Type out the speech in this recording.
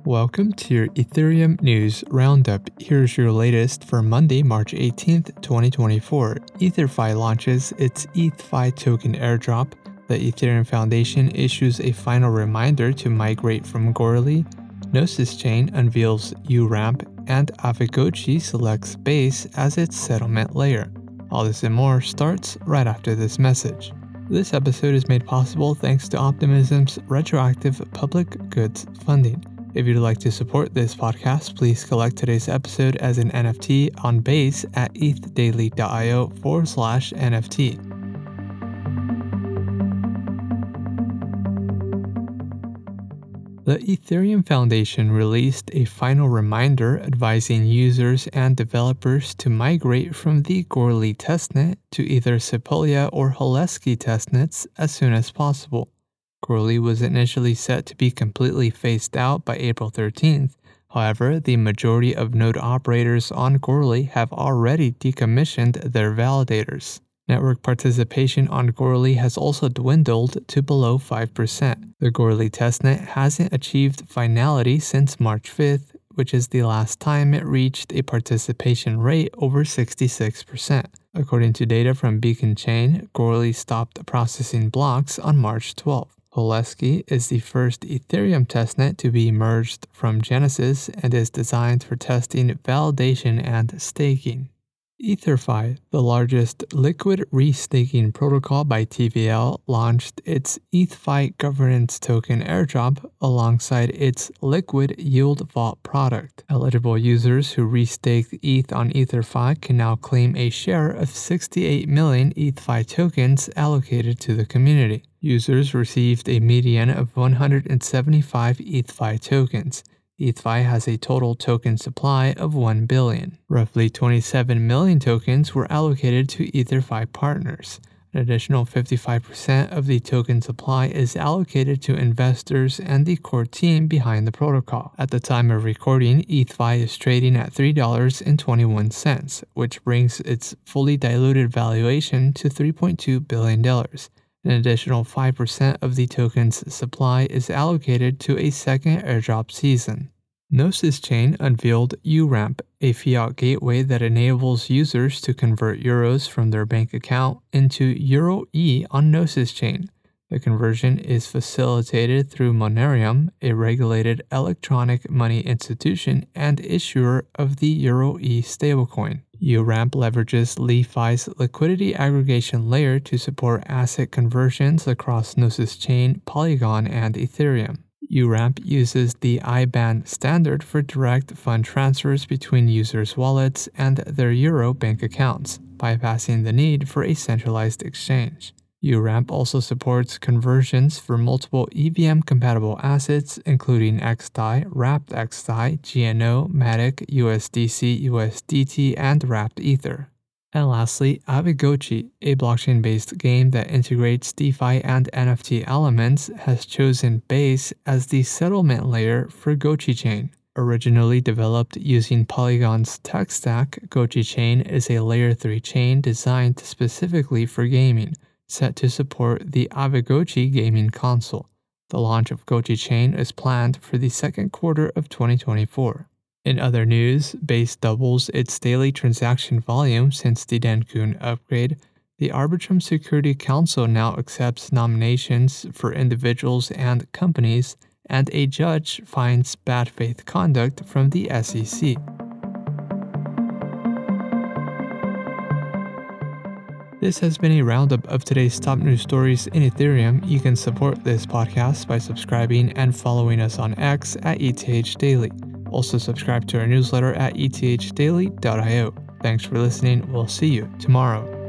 Welcome to your Ethereum News Roundup. Here's your latest for Monday, March 18th, 2024. EtherFi launches its ETHFi token airdrop. The Ethereum Foundation issues a final reminder to migrate from Goerli. Gnosis Chain unveils URAMP, and Aavegotchi selects Base as its settlement layer. All this and more starts right after this message. This episode is made possible thanks to Optimism's retroactive public goods funding. If you'd like to support this podcast, please collect today's episode as an NFT on Base at ethdaily.io/NFT. The Ethereum Foundation released a final reminder advising users and developers to migrate from the Goerli testnet to either Sepolia or Haleski testnets as soon as possible. Goerli was initially set to be completely phased out by April 13th. However, the majority of node operators on Goerli have already decommissioned their validators. Network participation on Goerli has also dwindled to below 5%. The Goerli testnet hasn't achieved finality since March 5th, which is the last time it reached a participation rate over 66%. According to data from Beacon Chain, Goerli stopped processing blocks on March 12th. Haleski is the first Ethereum testnet to be merged from Genesis and is designed for testing, validation, and staking. EtherFi, the largest liquid restaking protocol by TVL, launched its ETHFi governance token airdrop alongside its Liquid Yield Vault product. Eligible users who restaked ETH on EtherFi can now claim a share of 68 million ETHFi tokens allocated to the community. Users received a median of 175 ETHFi tokens. ETHFi has a total token supply of 1 billion. Roughly 27 million tokens were allocated to EtherFi partners. An additional 55% of the token supply is allocated to investors and the core team behind the protocol. At the time of recording, ETHFi is trading at $3.21, which brings its fully diluted valuation to $3.2 billion. An additional 5% of the token's supply is allocated to a second airdrop season. Gnosis Chain unveiled URAMP, a fiat gateway that enables users to convert euros from their bank account into Euro-E on Gnosis Chain. The conversion is facilitated through Monerium, a regulated electronic money institution and issuer of the Euro-E stablecoin. URAMP leverages LeFi's liquidity aggregation layer to support asset conversions across Gnosis Chain, Polygon, and Ethereum. URAMP uses the IBAN standard for direct fund transfers between users' wallets and their Euro bank accounts, bypassing the need for a centralized exchange. URAMP also supports conversions for multiple EVM-compatible assets, including XDAI, Wrapped XDAI, GNO, Matic, USDC, USDT, and Wrapped Ether. And lastly, Aavegotchi, a blockchain-based game that integrates DeFi and NFT elements, has chosen Base as the settlement layer for Gotchi Chain. Originally developed using Polygon's tech stack, Gotchi Chain is a Layer 3 chain designed specifically for gaming, set to support the Aavegotchi gaming console. The launch of Gotchi Chain is planned for the second quarter of 2024. In other news, Base doubles its daily transaction volume since the Dencun upgrade. The Arbitrum Security Council now accepts nominations for individuals and companies, and a judge finds bad faith conduct from the SEC. This has been a roundup of today's top news stories in Ethereum. You can support this podcast by subscribing and following us on X at ETH Daily. Also subscribe to our newsletter at ethdaily.io. Thanks for listening. We'll see you tomorrow.